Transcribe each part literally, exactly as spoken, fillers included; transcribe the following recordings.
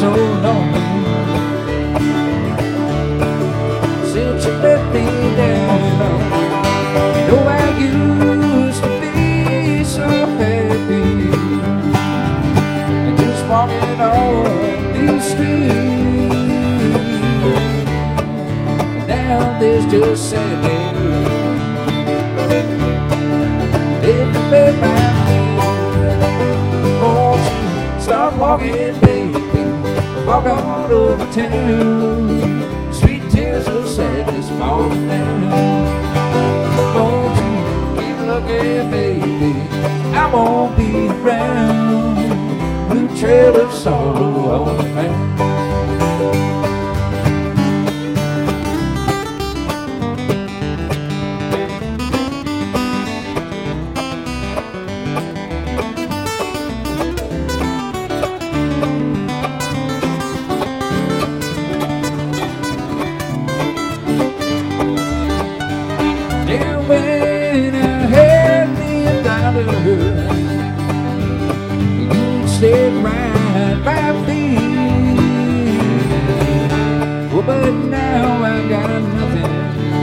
so lonely since you let me down. You know I used to be so happy, and just walking on these streets. Now there's just sadness. If you bet my won't you start walking, baby? Walk all over town. Sweet tears of sadness falling down. Won't you keep looking, baby? I won't be around. Blue trail of sorrow on the ground. When I had me a dollar, you stayed right by me. Oh, but now I got nothing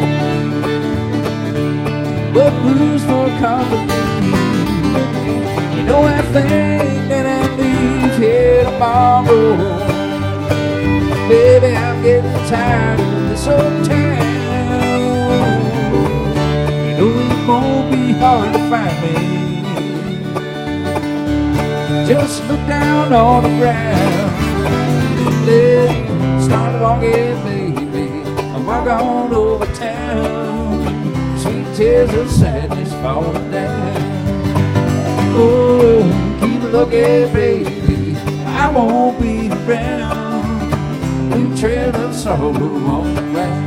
but blues for company. You know I think that I leave here tomorrow. Baby, I'm getting tired of this old town. It won't be hard to find me. Just look down on the ground. Let you start walking, baby. I walk on over town. Sweet tears of sadness falling down. Oh, keep looking, baby. I won't be around. Blue trail of sorrow on the ground.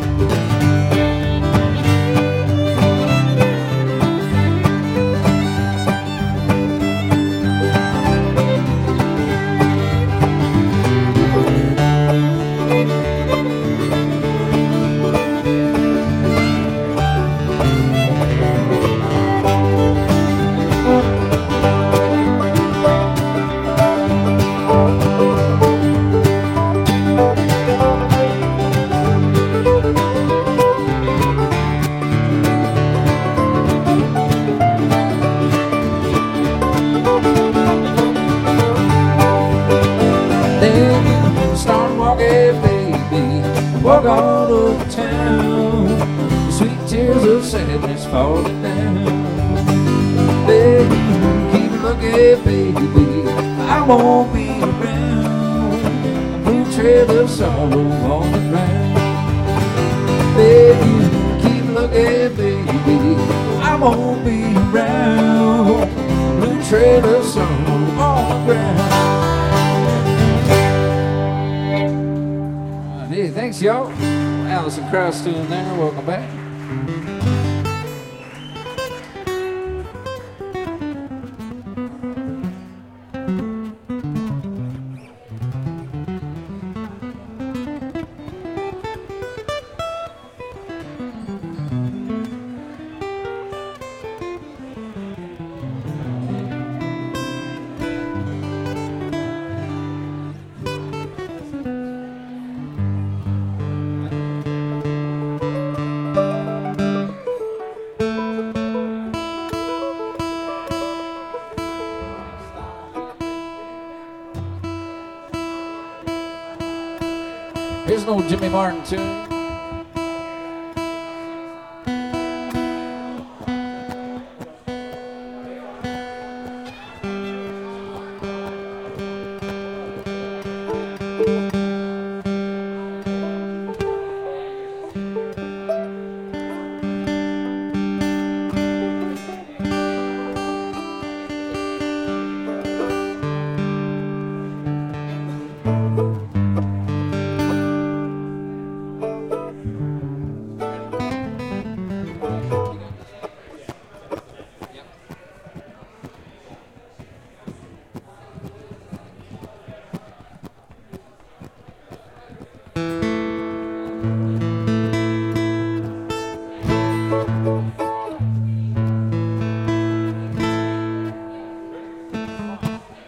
Start walking, baby. Walk all over town. Sweet tears of sadness falling down. Baby, keep looking, baby. I won't be around. A blue trail of sorrow on the ground. Baby, keep looking, baby. I won't be around. A blue trail of sorrow on the ground. Hey, thanks, y'all. Alison Krauss doing there. Welcome back. Here's an old Jimmy Martin tune.